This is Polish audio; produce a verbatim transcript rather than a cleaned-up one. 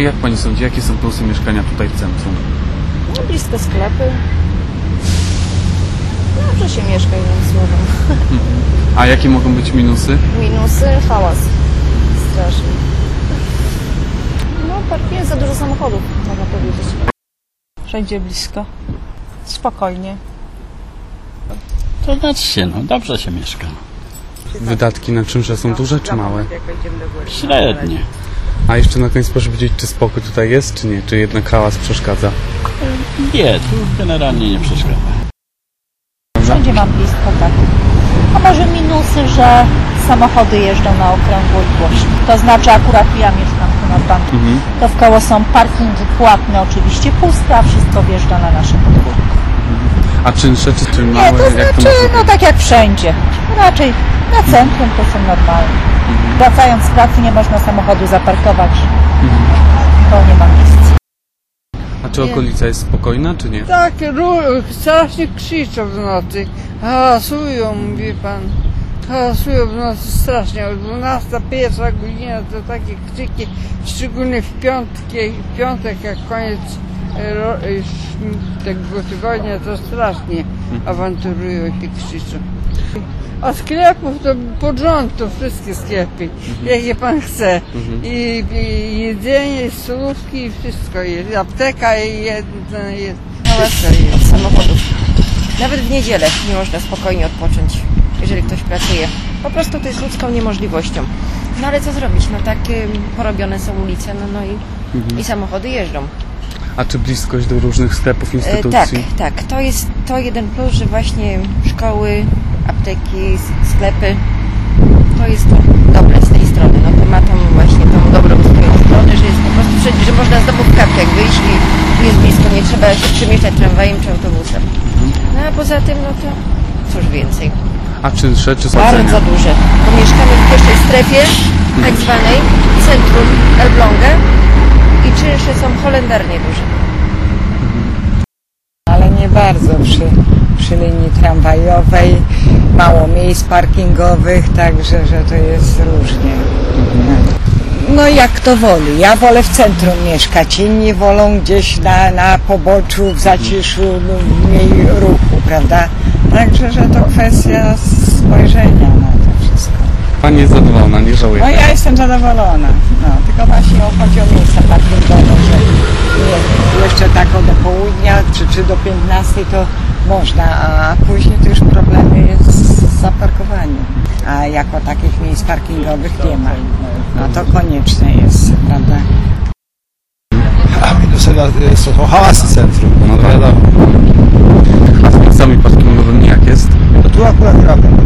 jak Pani sądzi, jakie są plusy mieszkania tutaj w centrum? No, blisko sklepy. Dobrze się mieszka, jednym słowem. A jakie mogą być minusy? Minusy? Hałas. Straszny. No, parkuje za dużo samochodów, można powiedzieć. Wszędzie blisko. Spokojnie. To znaczy się, no dobrze się mieszka. Wydatki na czynsze są duże czy małe? Średnie. A jeszcze na koniec proszę powiedzieć, czy spokój tutaj jest, czy nie? Czy jednak hałas przeszkadza? Nie, tu generalnie nie przeszkadza. Wszędzie mam blisko, tak. A może minusy, że samochody jeżdżą na okręgło i głośno. To znaczy akurat ja mieszkam tu na banku. Mhm. To w koło są parkingi płatne, oczywiście puste, a wszystko wjeżdża na nasze podwórko. A czynsze czy, czy małe? Nie, to jak znaczy, to może no być? tak jak wszędzie. Raczej na centrum to są normalne. Mhm. Wracając z pracy nie można samochodu zaparkować, Mhm. bo nie ma miejsca. A czy okolica jest spokojna, czy nie? Tak, strasznie krzyczą w nocy. Hałasują, wie pan. Hałasują w nocy strasznie. O dwunasta, pierwsza godzina to takie krzyki, szczególnie w piątki, w piątek jak koniec e, ro, e, tego tygodnia, to strasznie awanturują się, krzyczą. A sklepów to pod rząd, to wszystkie sklepy, jakie pan chce. I, i jedzenie, i solówki, i wszystko jest. I apteka i jedno jest. Hałas od samochodów. Nawet w niedzielę nie można spokojnie odpocząć, jeżeli ktoś pracuje. Po prostu to jest ludzką niemożliwością. No ale co zrobić? No tak ym, porobione są ulice, no, no i, Mhm. i samochody jeżdżą. A czy bliskość do różnych sklepów, E, instytucji? tak, tak. To jest to jeden plus, że właśnie szkoły, apteki, s- sklepy, to jest to dobre z tej strony. No to ma tą właśnie tą dobrą swoją stronę, że jest po prostu wszędzie, że można z domu w kapciach wyjść i jest blisko, nie trzeba się przemieszczać tramwajem czy autobusem. No a poza tym, no to cóż więcej. A czynsze czy Bardzo sadzenia? duże, bo mieszkamy w pierwszej strefie, tak zwanej, centrum Elbląga i czynsze są holendarnie duże. Ale nie bardzo przy, przy linii tramwajowej, mało miejsc parkingowych, także że to jest różnie. No jak kto woli. Ja wolę w centrum mieszkać, inni wolą gdzieś na, na poboczu, w zaciszu, no, mniej ruchu, prawda? Także, że to kwestia spojrzenia na to wszystko. Pani jest zadowolona, nie żałuje? No ja jestem zadowolona, no, tylko właśnie chodzi o miejsca parkingowe, że nie, jeszcze tak do południa czy, czy do piętnastej to można, a później to już problemy jest z zaparkowaniem. A jako takich miejsc parkingowych nie ma. No to konieczne jest, prawda? A minusem są hałasy centrum, No no to tak. wiadomo. A z miejscami parkingowymi jak jest? No tu akurat prawda.